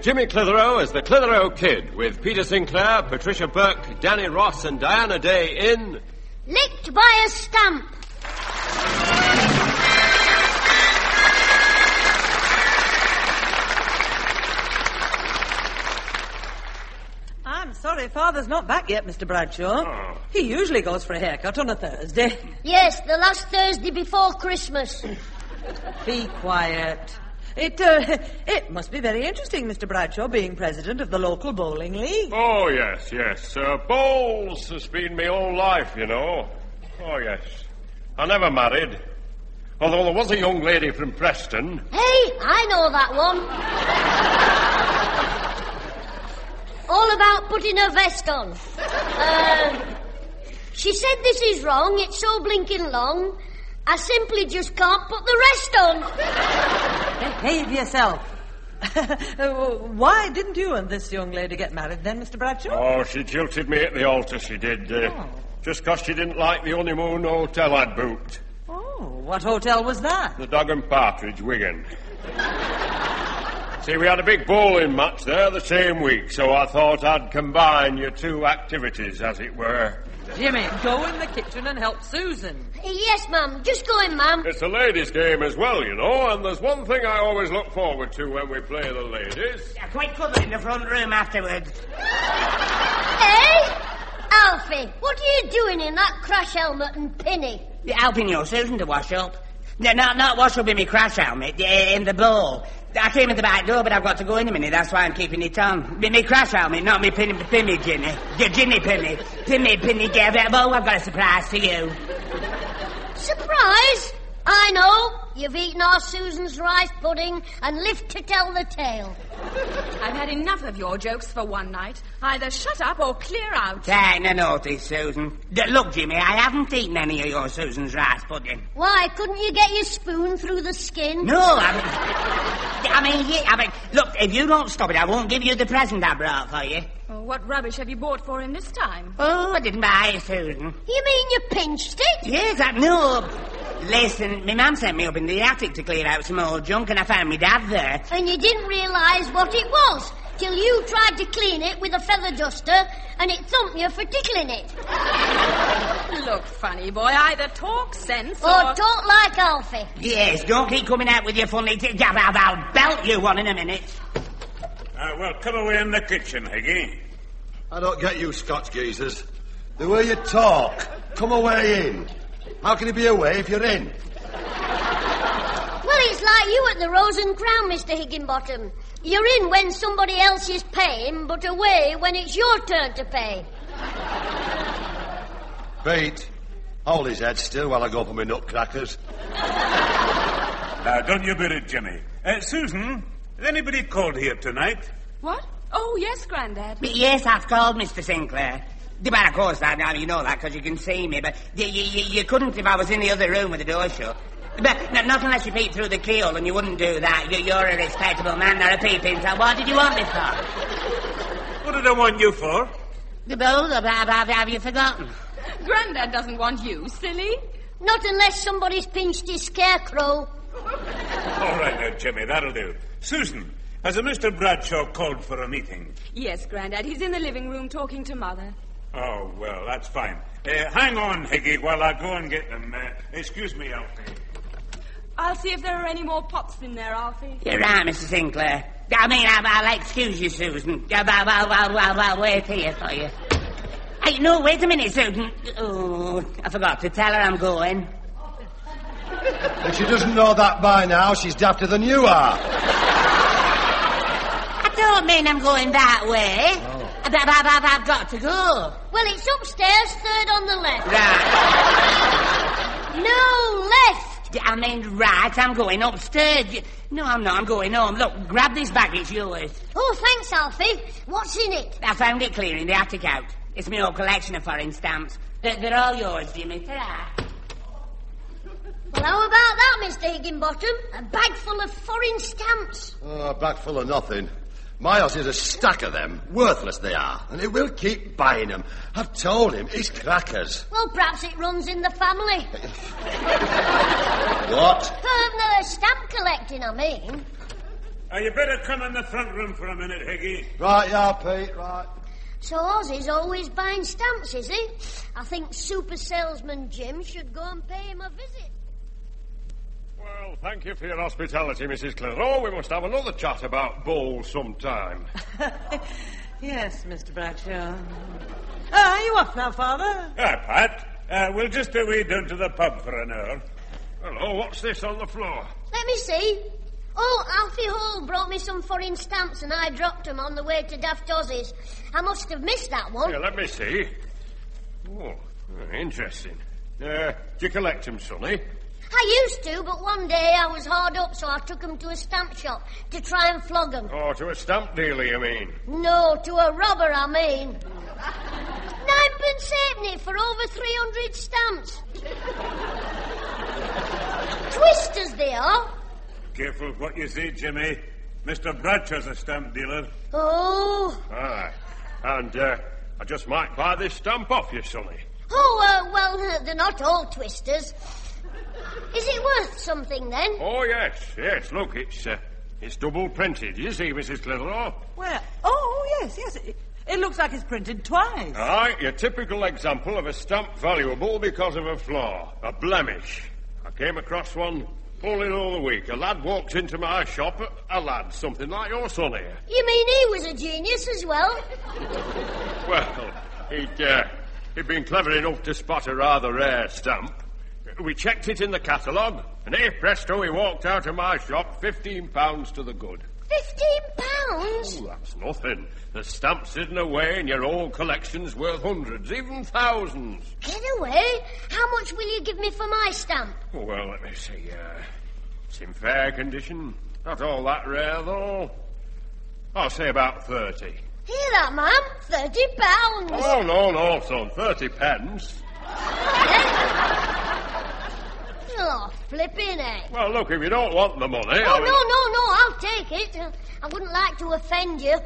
Jimmy Clitheroe as the Clitheroe Kid, with Peter Sinclair, Patricia Burke, Danny Ross and Diana Day in... Licked by a Stamp. I'm sorry Father's not back yet, Mr. Bradshaw. Oh. He usually goes for a haircut on a Thursday. Yes, the last Thursday before Christmas. Be quiet. It must be very interesting, Mr. Bradshaw, being president of the local bowling league. Oh, yes. Bowls has been my whole life, you know. Oh, yes. I never married. Although there was a young lady from Preston. Hey, I know that one. All about putting her vest on. She said this is wrong, it's so blinking long, I simply just can't put the rest on. Behave yourself. Why didn't you and this young lady get married then, Mr. Bradshaw? Oh, she jilted me at the altar, she did. Just 'cause she didn't like the honeymoon hotel I'd booked. Oh, what hotel was that? The Dog and Partridge, Wigan. See, we had a big bowling match there the same week, so I thought I'd combine your two activities, as it were. Jimmy, go in the kitchen and help Susan. Yes, ma'am. Just go in, ma'am. It's a ladies' game as well, you know, and there's one thing I always look forward to when we play the ladies. Quite covered in the front room afterwards. Hey? Alfie, what are you doing in that crash helmet and pinny? Helping your Susan to wash up. No, not wash up in my crash helmet, in the bowl. I came in the back door, but I've got to go in a minute, that's why I'm keeping it on. Me crash helmet, not me pinny, Ginny. Ginny pinny. Pinny, oh, I've got a surprise for you. Surprise? I know. You've eaten our Susan's rice pudding and lived to tell the tale. I've had enough of your jokes for one night. Either shut up or clear out. Take no notice, Susan. Look, Jimmy, I haven't eaten any of your Susan's rice pudding. Why, couldn't you get your spoon through the skin? No, I mean, look, if you don't stop it, I won't give you the present I brought for you. Oh, what rubbish have you bought for him this time? Oh, I didn't buy it, Susan. You mean you pinched it? Yes, no. Listen, my mum sent me up in the attic to clear out some old junk, and I found my dad there. And you didn't realise what it was, till you tried to clean it with a feather duster, and it thumped you for tickling it. Look, funny boy, either talk sense or talk like Alfie. Yes, don't keep coming out with your funny... I'll belt you one in a minute. Well, come away in the kitchen, Higgy. I don't get you Scotch geezers. The way you talk. Come away in. How can you be away if you're in? Well, it's like you at the Rose and Crown, Mr. Higginbottom. You're in when somebody else is paying, but away when it's your turn to pay. Pete, hold his head still while I go for my nutcrackers. Don't you beat it, Jimmy. Susan, has anybody called here tonight? What? Oh, yes, Grandad. Yes, I've called Mr. Sinclair. But of course, now you know that because you can see me, but you couldn't if I was in the other room with the door shut. But not unless you peeped through the keyhole, and you wouldn't do that. You're a respectable man, not a peeping, so what did you want me for? What did I want you for? The bowl, have you forgotten? Grandad doesn't want you, silly. Not unless somebody's pinched his scarecrow. All right now, Jimmy, that'll do. Susan, has a Mr. Bradshaw called for a meeting? Yes, Grandad, he's in the living room talking to Mother. Oh, well, that's fine. Hang on, Higgy, while I go and get them. Excuse me, Alfie. I'll see if there are any more pots in there, Alfie. You're right, Mr. Sinclair. I mean, I'll excuse you, Susan. I'll wait here for you. Hey, no, wait a minute, Susan. Oh, I forgot to tell her I'm going. If she doesn't know that by now, she's dafter than you are. I don't mean I'm going that way. Oh. I've got to go. Well, it's upstairs, third on the left. Right. No, left. I mean, right, I'm going upstairs. No, I'm not, I'm going home. Look, grab this bag, it's yours. Oh, thanks, Alfie. What's in it? I found it clearing the attic out. It's my old collection of foreign stamps. They're all yours, Jimmy. Ta-ra. Well, how about that, Mr. Higginbottom? A bag full of foreign stamps. Oh, a bag full of nothing. My house is a stack of them. Worthless they are. And it will keep buying them. I've told him. It's crackers. Well, perhaps it runs in the family. What? The stamp collecting, I mean. You better come in the front room for a minute, Higgy. Right, yeah, Pete, right. So Ozzy's always buying stamps, is he? I think super salesman Jim should go and pay him a visit. Well, thank you for your hospitality, Mrs. Clitheroe. We must have another chat about bowls sometime. Yes, Mr. Bradshaw. Are you off now, Father? Pat. We'll just a wee down to the pub for an hour. Hello, what's this on the floor? Let me see. Oh, Alfie Hall brought me some foreign stamps and I dropped them on the way to Daft Ozzy's. I must have missed that one. Here, let me see. Oh, interesting. Do you collect them, Sonny? I used to, but one day I was hard up, so I took them to a stamp shop to try and flog them. Oh, to a stamp dealer, you mean? No, to a robber, I mean. 9pence halfpenny for over 300 stamps. Twisters they are. Careful what you say, Jimmy. Mr. Bradshaw's a stamp dealer. Oh. Aye. And, I just might buy this stamp off you, Sonny. Oh, well, they're not all twisters. Is it worth something, then? Oh, yes. Look, it's double printed. You see, Mrs. Clitheroe? Where? Oh, yes. It looks like it's printed twice. Aye, your typical example of a stamp valuable because of a flaw, a blemish. I came across one only the other week. A lad walks into my shop, a lad, something like your son here. You mean he was a genius as well? Well, he'd been clever enough to spot a rather rare stamp. We checked it in the catalogue, and hey, presto, he walked out of my shop, £15 to the good. £15? Oh, that's nothing. The stamp's hidden away, and your old collection's worth hundreds, even thousands. Get away? How much will you give me for my stamp? Oh, well, let me see. It's in fair condition. Not all that rare, though. I'll say about 30. Hear that, ma'am? £30. Oh, no, son. 30 pence. Oh, flipping heck. Well, look, if you don't want the money... Oh, no, I'll take it. I wouldn't like to offend you.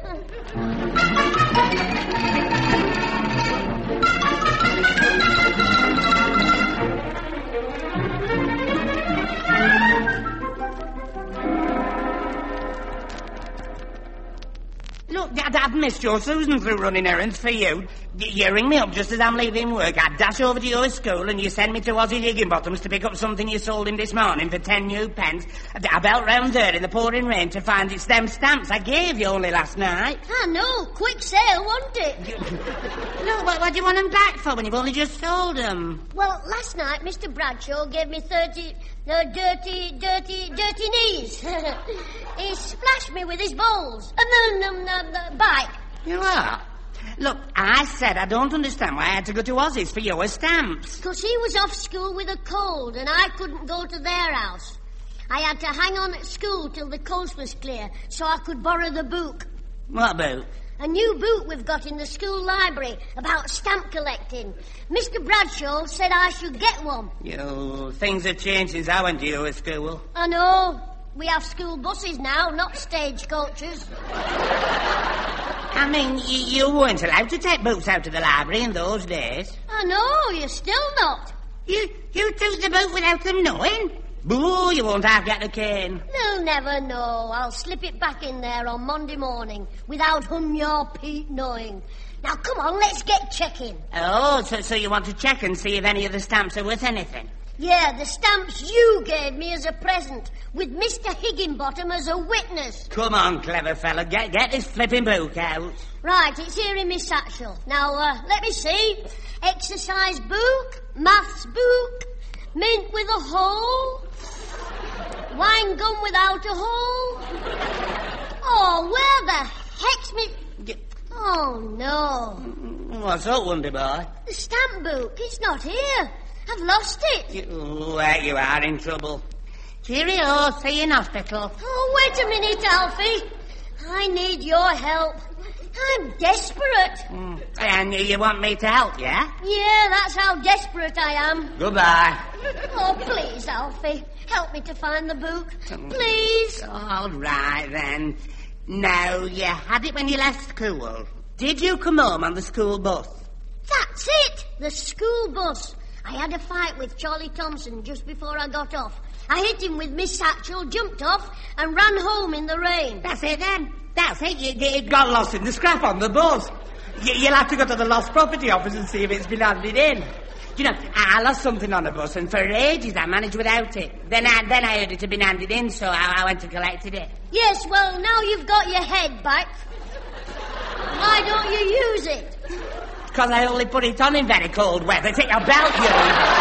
Look, I've missed your Susan through running errands for you. You ring me up just as I'm leaving work. I dash over to your school and you send me to Ozzy Higginbottom's to pick up something you sold him this morning for 10 new pence. I belt round there in the pouring rain to find it's them stamps I gave you only last night. I know, quick sale, wasn't it? No, what do you want them back for when you've only just sold them? Well, last night Mr. Bradshaw gave me 30 dirty knees. He splashed me with his balls. And then the bike. You are? Look, I said I don't understand why I had to go to Ozzy's for your stamps. Because he was off school with a cold and I couldn't go to their house. I had to hang on at school till the coast was clear so I could borrow the book. What book? A new book we've got in the school library about stamp collecting. Mr. Bradshaw said I should get one. Things have changed since I went to your school. I know. We have school buses now, not stagecoaches. I mean, you weren't allowed to take books out of the library in those days. I know, you're still not. You took the book without them knowing? Boo, you won't have got a cane. They'll never know. I'll slip it back in there on Monday morning without your Pete knowing. Now, come on, let's get checking. Oh, so you want to check and see if any of the stamps are worth anything? Yeah, the stamps you gave me as a present, with Mr. Higginbottom as a witness. Come on, clever fella, get this flipping book out. Right, it's here in my satchel. Now, let me see. Exercise book, maths book, mint with a hole, wine gum without a hole. Oh, where the heck's me... Oh, no. What's up, Wonder Boy? The stamp book, it's not here. I've lost it. You are in trouble. Cheerio, see you in hospital. Oh, wait a minute, Alfie. I need your help. I'm desperate. And you want me to help, yeah? Yeah, that's how desperate I am. Goodbye. Oh, please, Alfie. Help me to find the book. Please. All right, then. Now, you had it when you left school. Did you come home on the school bus? That's it. The school bus. I had a fight with Charlie Thompson just before I got off. I hit him with Miss Satchel, jumped off, and ran home in the rain. That's it then. That's it. You got lost in the scrap on the bus. You'll have to go to the lost property office and see if it's been handed in. You know, I lost something on the bus, and for ages I managed without it. Then I heard it had been handed in, so I went and collected it. Yes, well, now you've got your head back. Why don't you use it? Because I only put it on in very cold weather. Take your belt, you.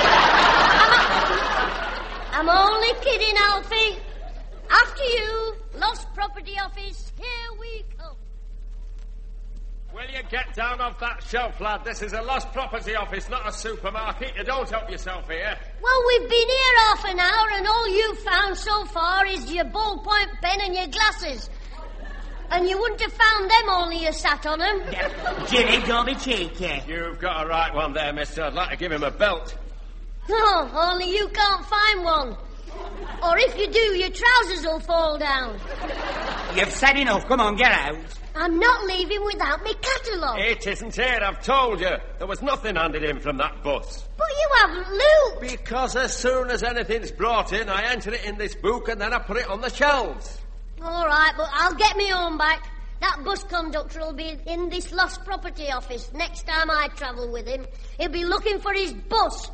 I'm only kidding, Alfie. After you, lost property office, here we come. Will you get down off that shelf, lad? This is a lost property office, not a supermarket. You don't help yourself here. Well, we've been here half an hour, and all you've found so far is your ballpoint pen and your glasses. And you wouldn't have found them only you sat on them. Jimmy, don't be cheeky. You've got a right one there, mister. I'd like to give him a belt. No, only you can't find one. Or if you do, your trousers will fall down. You've said enough. Come on, get out. I'm not leaving without my catalogue. It isn't here, I've told you. There was nothing handed in from that bus. But you haven't looked. Because as soon as anything's brought in, I enter it in this book and then I put it on the shelves. All right, but I'll get me home back. That bus conductor will be in this lost property office next time I travel with him. He'll be looking for his bus.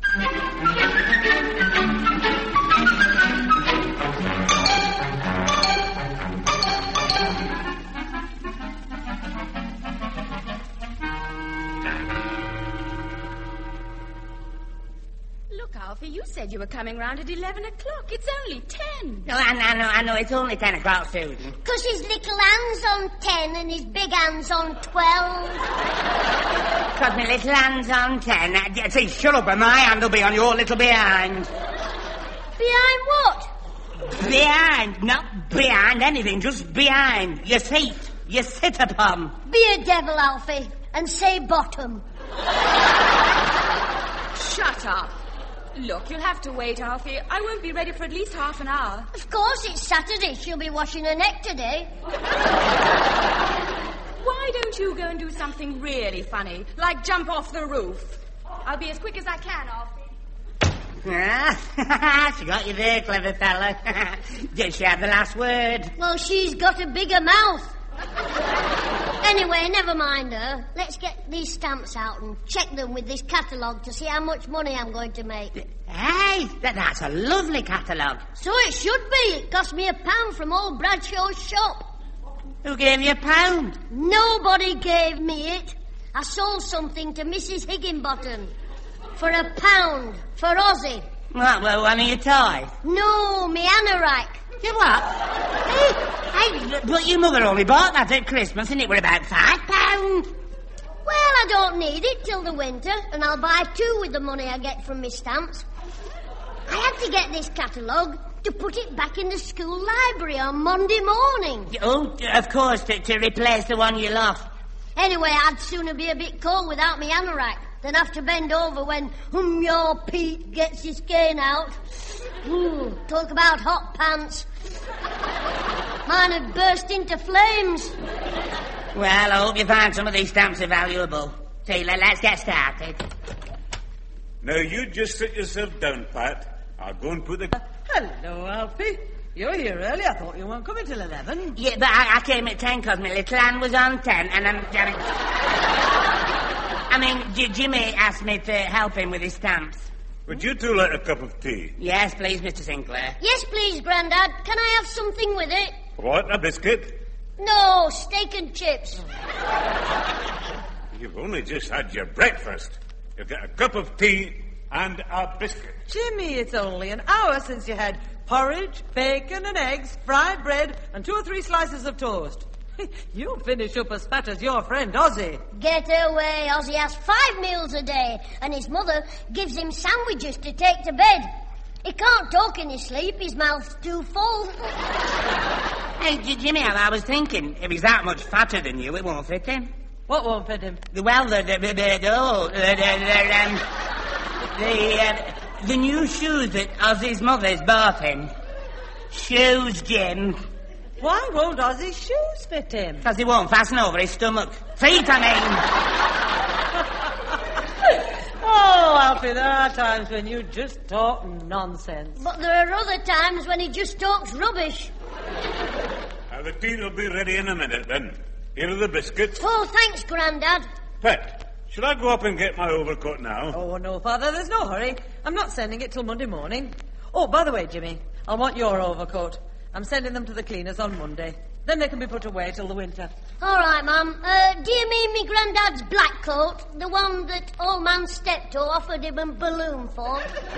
Look, Alfie, you said you were coming round at 11 o'clock. It's only 10. No, I know. It's only 10 o'clock, Susan. 'Cause his little hand's on 10 and his big hand's on 12. Got my little hands on 10. See, shut up, and my hand will be on your little behind. Behind what? Behind, not behind anything, just behind. Your seat, you sit upon. Be a devil, Alfie, and say bottom. Shut up. Look, you'll have to wait, Alfie. I won't be ready for at least half an hour. Of course, it's Saturday. She'll be washing her neck today. Why don't you go and do something really funny, like jump off the roof? I'll be as quick as I can, Alfie. She got you there, clever fella. Did she have the last word? Well, she's got a bigger mouth. Anyway, never mind her. Let's get these stamps out and check them with this catalogue to see how much money I'm going to make. Hey, that's a lovely catalogue. So it should be. It cost me £1 from old Bradshaw's shop. Who gave you £1? Nobody gave me it. I sold something to Mrs. Higginbottom for £1 for Ozzy. What, one of your toys? No, me anorak. You what? Hey, but your mother only bought that at Christmas and it were about £5. Well, I don't need it till the winter, and I'll buy 2 with the money I get from my stamps. I had to get this catalogue to put it back in the school library on Monday morning. Oh, of course, to replace the one you lost. Anyway, I'd sooner be a bit cold without me anorak than have to bend over when your Pete gets his cane out. Talk about hot pants. Mine had burst into flames. Well, I hope you find some of these stamps are valuable. See, let's get started. Now, you just sit yourself down, Pat. I'll go and put the... Hello, Alfie. You're here early. I thought you weren't coming till 11. Yeah, but I came at 10 because my little hand was on 10 and Jimmy asked me to help him with his stamps. Would you two like a cup of tea? Yes, please, Mr. Sinclair. Yes, please, Grandad. Can I have something with it? What, a biscuit? No, steak and chips. You've only just had your breakfast. You get a cup of tea and a biscuit. Jimmy, it's only an hour since you had porridge, bacon and eggs, fried bread, and 2 or 3 slices of toast. You'll finish up as fat as your friend Ozzy. Get away. Ozzy has 5 meals a day, and his mother gives him sandwiches to take to bed. He can't talk in his sleep. His mouth's too full. Hey, Jimmy, I was thinking, if he's that much fatter than you, it won't fit him. What won't fit him? Well, the new shoes that Ozzy's mother's bought him. Shoes, Jim. Why won't Ozzy's shoes fit him? Because he won't fasten over his stomach. Feet, I mean. Oh, Alfie, there are times when you just talk nonsense. But there are other times when he just talks rubbish. The tea will be ready in a minute, then. Here are the biscuits. Oh, thanks, Grandad. Pet, should I go up and get my overcoat now? Oh, no, Father, there's no hurry. I'm not sending it till Monday morning. Oh, by the way, Jimmy, I want your overcoat. I'm sending them to the cleaners on Monday. Then they can be put away till the winter. All right, Mum. Do you mean me Grandad's black coat? The one that old man Steptoe offered him a balloon for?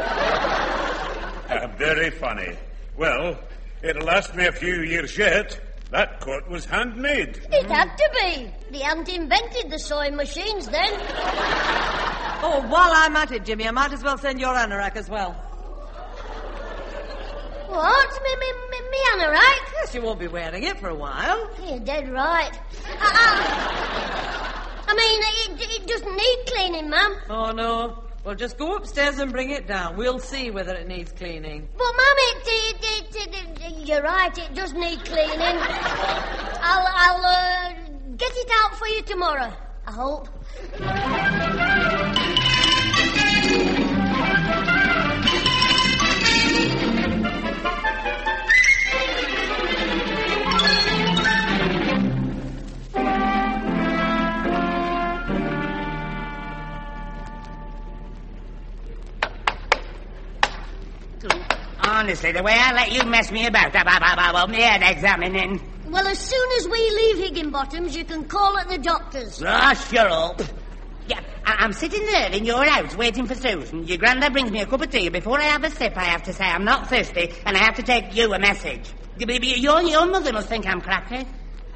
Very funny. Well, it'll last me a few years yet. That coat was handmade. It had to be. They hadn't invented the sewing machines then. Oh, while I'm at it, Jimmy, I might as well send your anorak as well. What? Me anorak? Yes, you won't be wearing it for a while. You're dead right. I mean, it doesn't need cleaning, Mum. Oh, no. Well, just go upstairs and bring it down. We'll see whether it needs cleaning. But, Mum, you're right, it does need cleaning. I'll get it out for you tomorrow, I hope. Honestly, the way I let you mess me about, I won't be head examining. Well, as soon as we leave Higginbottom's, you can call at the doctor's. Oh, shut up. Yeah, I'm sitting there in your house waiting for Susan. Your granddad brings me a cup of tea. Before I have a sip, I have to say I'm not thirsty, and I have to take you a message. Your mother must think I'm cracky.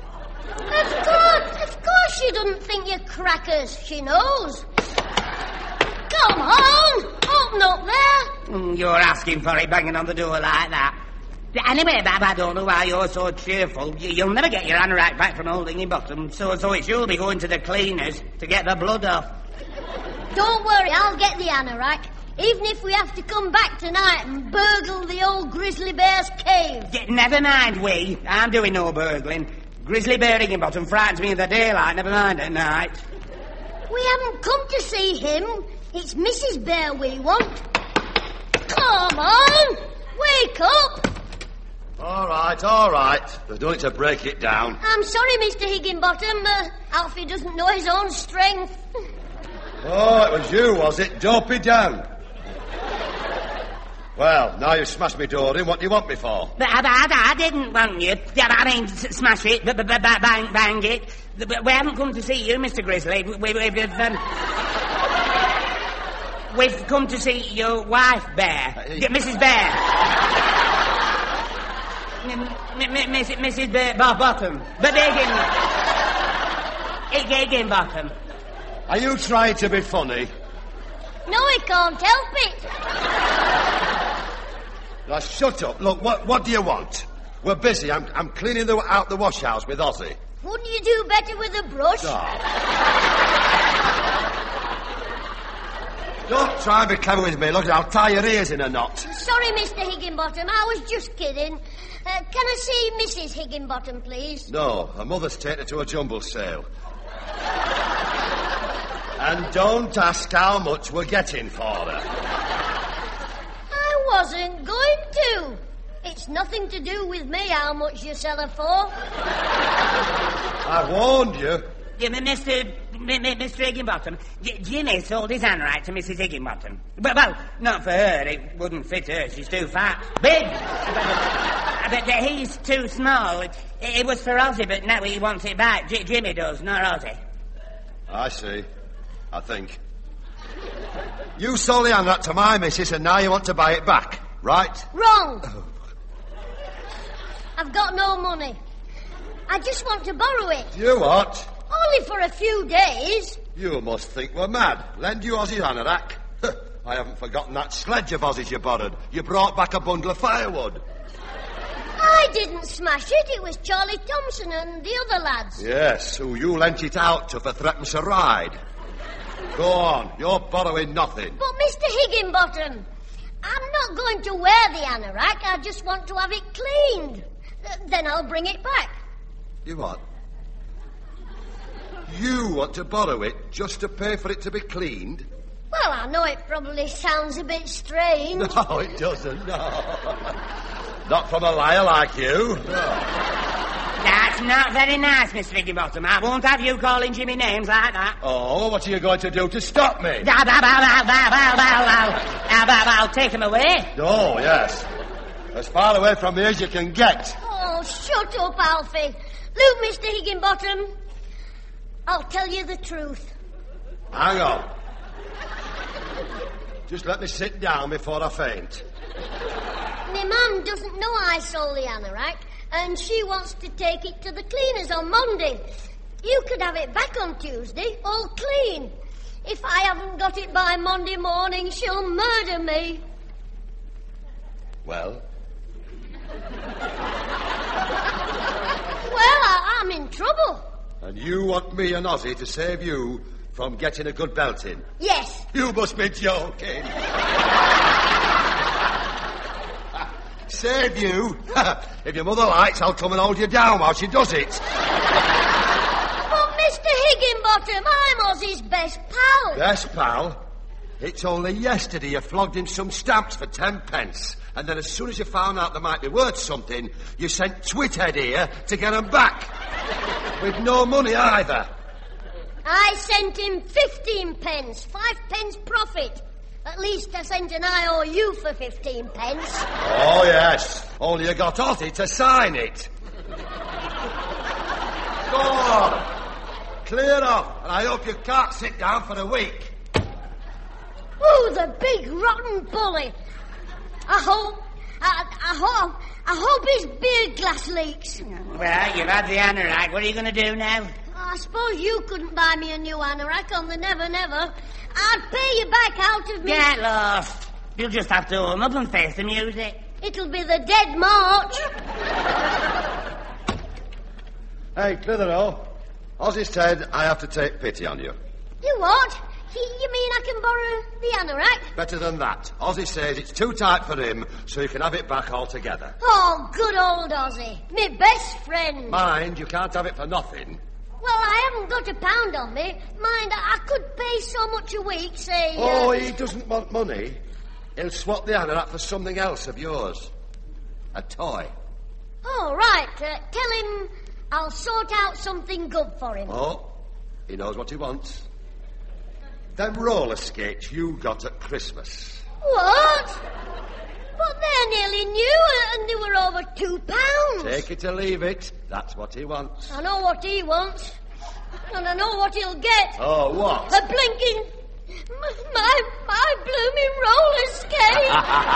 Of course she doesn't think you're crackers. She knows. Come on, open up there. You're asking for it, banging on the door like that. Anyway, Bab, I don't know why you're so cheerful. You'll never get your anorak back from Old Higginbottom, so it's you'll be going to the cleaners to get the blood off. Don't worry, I'll get the anorak, even if we have to come back tonight and burgle the old grizzly bear's cave. Never mind, I'm doing no burgling. Grizzly Bear Higginbottom frightens me in the daylight, never mind at night. We haven't come to see him. It's Mrs. Bear we want. Come on, wake up. All right. They've done it to break it down. I'm sorry, Mr. Higginbottom. Alfie doesn't know his own strength. Oh, it was you, was it? Dopey down. Well, now you've smashed me door in, what do you want me for? I didn't want you. I mean, smash it, bang it. We haven't come to see you, Mr. Grizzly. We've come to see your wife, Bear. Mrs. Bear. Mrs. Bear Bottom. But Higginbottom. Are you trying to be funny? No, he can't help it. Now, shut up. Look, what do you want? We're busy. I'm cleaning out the wash house with Ozzy. Wouldn't you do better with a brush? Don't try and be clever with me. Look, I'll tie your ears in a knot. Sorry, Mr. Higginbottom. I was just kidding. Can I see Mrs. Higginbottom, please? No, her mother's taken her to a jumble sale. And don't ask how much we're getting for her. I wasn't going to. It's nothing to do with me how much you sell her for. I warned you. Mr. Higginbottom, Jimmy sold his anorak to Mrs. Higginbottom. Well, not for her. It wouldn't fit her. She's too fat. Big. But he's too small. It was for Ozzy, but now he wants it back. Jimmy does, not Ozzy. I see. I think. You sold the anorak to my missus and now you want to buy it back, right? Wrong. I've got no money. I just want to borrow it. You what? Only for a few days. You must think we're mad. Lend you Ozzy's anorak? I haven't forgotten that sledge of Ozzy's you borrowed. You brought back a bundle of firewood. I didn't smash it. It was Charlie Thompson and the other lads. Yes, who you lent it out to for threepence a ride. Go on, you're borrowing nothing. But, Mr. Higginbottom, I'm not going to wear the anorak. I just want to have it cleaned. Then I'll bring it back. You what? You want to borrow it just to pay for it to be cleaned? Well, I know it probably sounds a bit strange. No, it doesn't, no. Not from a liar like you. No. That's not very nice, Mr. Higginbottom. I won't have you calling Jimmy names like that. Oh, what are you going to do to stop me? I'll take him away. Oh, yes. As far away from me as you can get. Oh, shut up, Alfie. Look, Mr. Higginbottom, I'll tell you the truth. Hang on. Just let me sit down before I faint. My mum doesn't know I sold the anorak, and she wants to take it to the cleaners on Monday. You could have it back on Tuesday, all clean. If I haven't got it by Monday morning, she'll murder me. Well? Well, I'm in trouble. And you want me and Ozzy to save you from getting a good belting? Yes. You must be joking. Save you? If your mother likes, I'll come and hold you down while she does it. But, Mr. Higginbottom, I'm Ozzy's best pal. Best pal? It's only yesterday you flogged him some stamps for 10 pence. And then as soon as you found out they might be worth something, you sent Twithead here to get them back. With no money either. I sent him 15 pence, 5 pence profit. At least I sent an IOU for 15 pence. Oh, yes. Only you got Ozzy to sign it. Go on. Clear off, and I hope you can't sit down for a week. Oh, the big rotten bully. I hope his beer glass leaks. Well, you've had the anorak. What are you going to do now? I suppose you couldn't buy me a new anorak on the Never Never. I'd pay you back out of me. Get lost. You'll just have to warm up and face the music. It'll be the Dead March. Hey, Clitheroe. Ozzy said I have to take pity on you. You what? You mean I can borrow the anorak? Better than that. Ozzy says it's too tight for him, so you can have it back altogether. Oh, good old Ozzy. Me best friend. Mind, you can't have it for nothing. Well, I haven't got a pound on me. Mind, I could pay so much a week, say... Oh, he doesn't want money. He'll swap the anorak for something else of yours. A toy. Oh, right. Tell him I'll sort out something good for him. Oh, he knows what he wants. Them roller skates you got at Christmas. What? But they're nearly new and they were over £2. Take it or leave it. That's what he wants. I know what he wants. And I know what he'll get. Oh, what? A blinking... My blooming roller skate.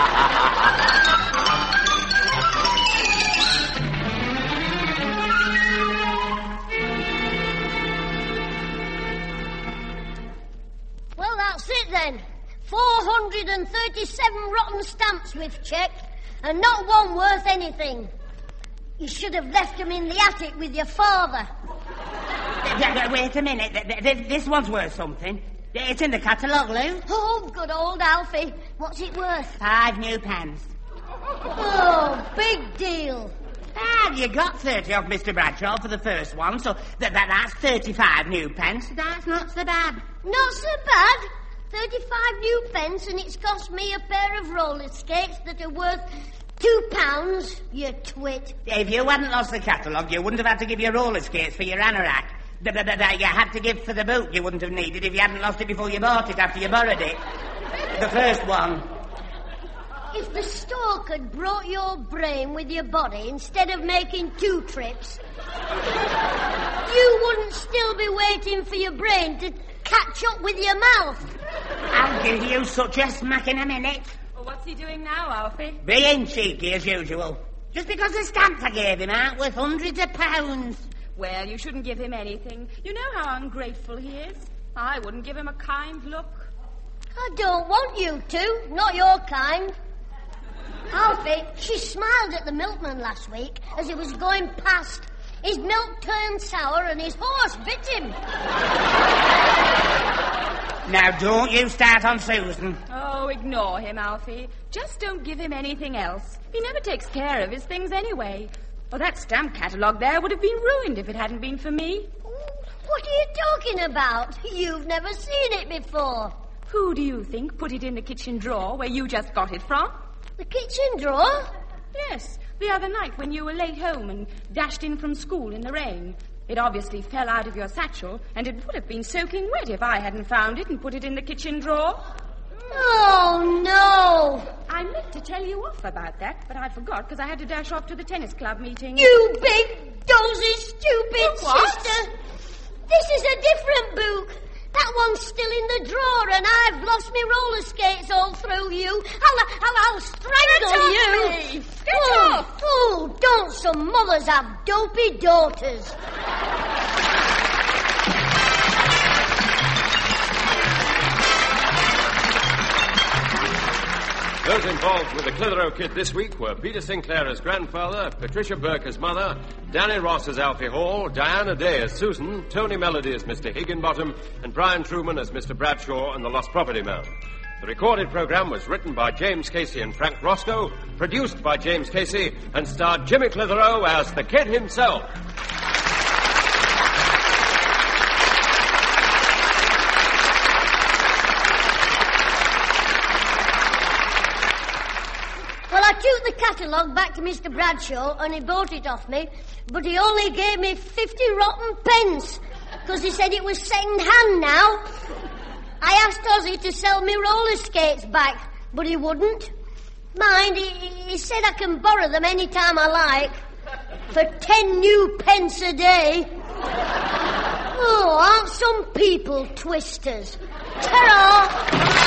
Well, that's it then. 437 rotten stamps we've checked, and not one worth anything. You should have left them in the attic with your father. Wait a minute. This one's worth something. It's in the catalogue, Lou. Oh, good old Alfie. What's it worth? 5 new pence. Oh, big deal. You got 30 off Mr. Bradshaw for the first one, so that's 35 new pence. That's not so bad. Not so bad. 35 new pence, and it's cost me a pair of roller skates that are worth £2, you twit. If you hadn't lost the catalogue, you wouldn't have had to give your roller skates for your anorak. You had to give for the boot you wouldn't have needed if you hadn't lost it before you bought it after you borrowed it. The first one. If the stork had brought your brain with your body instead of making 2 trips, you wouldn't still be waiting for your brain to catch up with your mouth. I'll give you such a smack in a minute. Well, what's he doing now, Alfie? Being cheeky as usual. Just because the stamps I gave him aren't worth hundreds of pounds. Well, you shouldn't give him anything. You know how ungrateful he is. I wouldn't give him a kind look. I don't want you to. Not your kind. Alfie, she smiled at the milkman last week as he was going past. His milk turned sour and his horse bit him. Now, don't you start on Susan. Oh, ignore him, Alfie. Just don't give him anything else. He never takes care of his things anyway. Well, that stamp catalogue there would have been ruined if it hadn't been for me. What are you talking about? You've never seen it before. Who do you think put it in the kitchen drawer where you just got it from? The kitchen drawer? Yes, the other night when you were late home and dashed in from school in the rain. It obviously fell out of your satchel, and it would have been soaking wet if I hadn't found it and put it in the kitchen drawer. Oh, no. I meant to tell you off about that, but I forgot because I had to dash off to the tennis club meeting. You big, dozy, stupid What? sister. This is a different book. That one's still in the drawer, and I've lost my roller skates all through you. I'll strangle you. Me. Get off! Oh, don't some mothers have dopey daughters? Those involved with the Clitheroe Kid this week were Peter Sinclair as grandfather, Patricia Burke as mother, Danny Ross as Alfie Hall, Diana Day as Susan, Tony Melody as Mr. Higginbottom, and Brian Truman as Mr. Bradshaw and the Lost Property Man. The recorded program was written by James Casey and Frank Roscoe, produced by James Casey, and starred Jimmy Clitheroe as the Kid himself. I took the catalogue back to Mr. Bradshaw and he bought it off me, but he only gave me 50 rotten pence, because he said it was second hand now. I asked Ozzy to sell me roller skates back, but he wouldn't. Mind, he said I can borrow them any time I like, for 10 new pence a day. Oh, aren't some people twisters? Ta-ra!